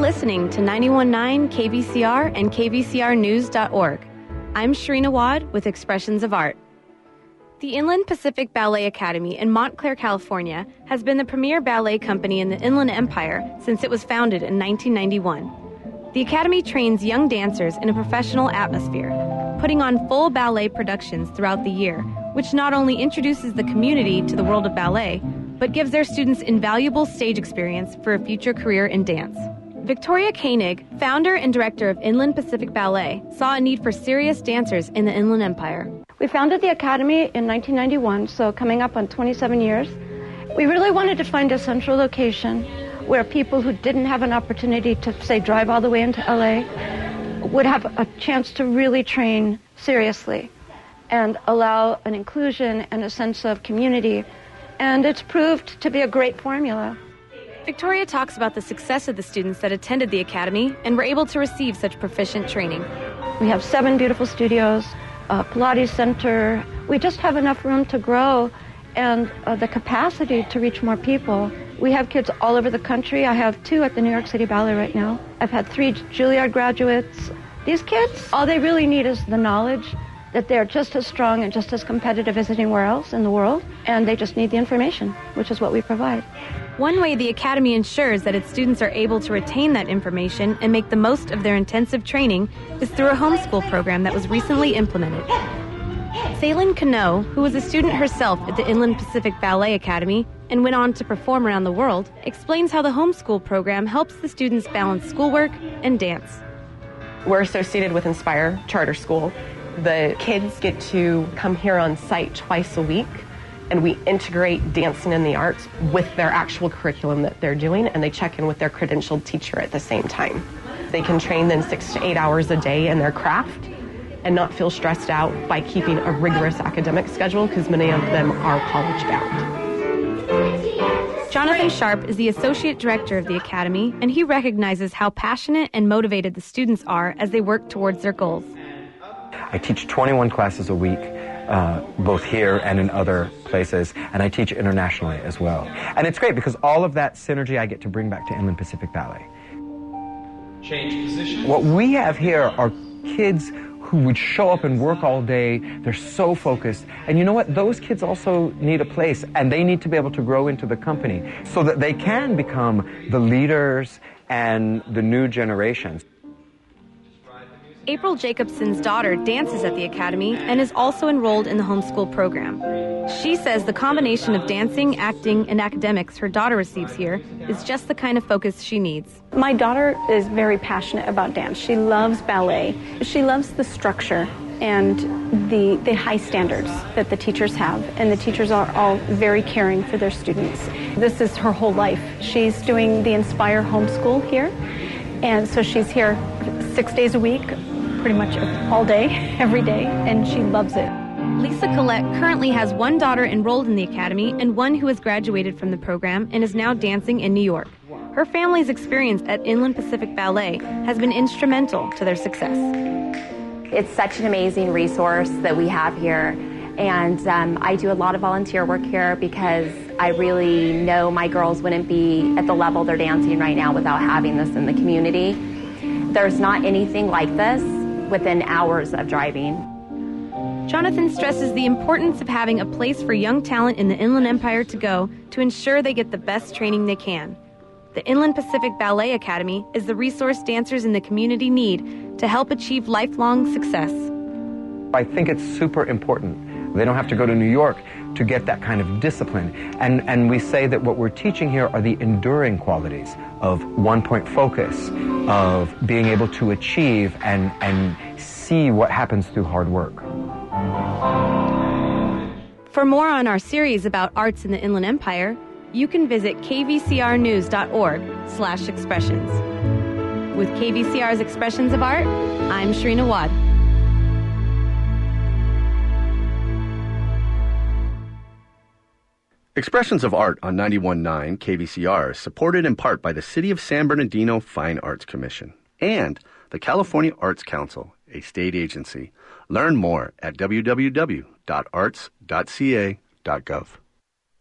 listening to 91.9 KVCR and kvcrnews.org. I'm Sharina Wad with Expressions of Art. The Inland Pacific Ballet Academy in Montclair, California, has been the premier ballet company in the Inland Empire since it was founded in 1991. The Academy trains young dancers in a professional atmosphere, putting on full ballet productions throughout the year, which not only introduces the community to the world of ballet, but gives their students invaluable stage experience for a future career in dance. Victoria Koenig, founder and director of Inland Pacific Ballet, saw a need for serious dancers in the Inland Empire. We founded the Academy in 1991, so coming up on 27 years. We really wanted to find a central location where people who didn't have an opportunity to, say, drive all the way into LA would have a chance to really train seriously and allow an inclusion and a sense of community. And it's proved to be a great formula. Victoria talks about the success of the students that attended the Academy and were able to receive such proficient training. We have 7 beautiful studios, a Pilates center. We just have enough room to grow and the capacity to reach more people. We have kids all over the country. I have 2 at the New York City Ballet right now. I've had 3 Juilliard graduates. These kids, all they really need is the knowledge that they're just as strong and just as competitive as anywhere else in the world, and they just need the information, which is what we provide. One way the Academy ensures that its students are able to retain that information and make the most of their intensive training is through a homeschool program that was recently implemented. Thaylin Cano, who was a student herself at the Inland Pacific Ballet Academy and went on to perform around the world, explains how the homeschool program helps the students balance schoolwork and dance. We're associated with Inspire Charter School. The kids get to come here on site twice a week, and we integrate dancing and the arts with their actual curriculum that they're doing, and they check in with their credentialed teacher at the same time. They can train then 6 to 8 hours a day in their craft and not feel stressed out by keeping a rigorous academic schedule, because many of them are college-bound. Jonathan Sharp is the Associate Director of the Academy, and he recognizes how passionate and motivated the students are as they work towards their goals. I teach 21 classes a week, both here and in other places, and I teach internationally as well. And it's great because all of that synergy I get to bring back to Inland Pacific Ballet. Change position. What we have here are kids who would show up and work all day. They're so focused. And you know what? Those kids also need a place, and they need to be able to grow into the company so that they can become the leaders and the new generations. April Jacobson's daughter dances at the Academy and is also enrolled in the homeschool program. She says the combination of dancing, acting, and academics her daughter receives here is just the kind of focus she needs. My daughter is very passionate about dance. She loves ballet. She loves the structure and the high standards that the teachers have, and the teachers are all very caring for their students. This is her whole life. She's doing the Inspire homeschool here, and so she's here 6 days a week, pretty much all day, every day, and she loves it. Lisa Collette currently has 1 daughter enrolled in the Academy and 1 who has graduated from the program and is now dancing in New York. Her family's experience at Inland Pacific Ballet has been instrumental to their success. It's such an amazing resource that we have here, and I do a lot of volunteer work here because I really know my girls wouldn't be at the level they're dancing right now without having this in the community. There's not anything like this within hours of driving. Jonathan stresses the importance of having a place for young talent in the Inland Empire to go to ensure they get the best training they can. The Inland Pacific Ballet Academy is the resource dancers in the community need to help achieve lifelong success. I think it's super important. They don't have to go to New York to get that kind of discipline. And we say that what we're teaching here are the enduring qualities of one-point focus, of being able to achieve and see what happens through hard work. For more on our series about arts in the Inland Empire, you can visit kvcrnews.org/expressions. With KVCR's Expressions of Art, I'm Sharina Wad. Expressions of Art on 91.9 KVCR is supported in part by the City of San Bernardino Fine Arts Commission and the California Arts Council, a state agency. Learn more at www.arts.ca.gov.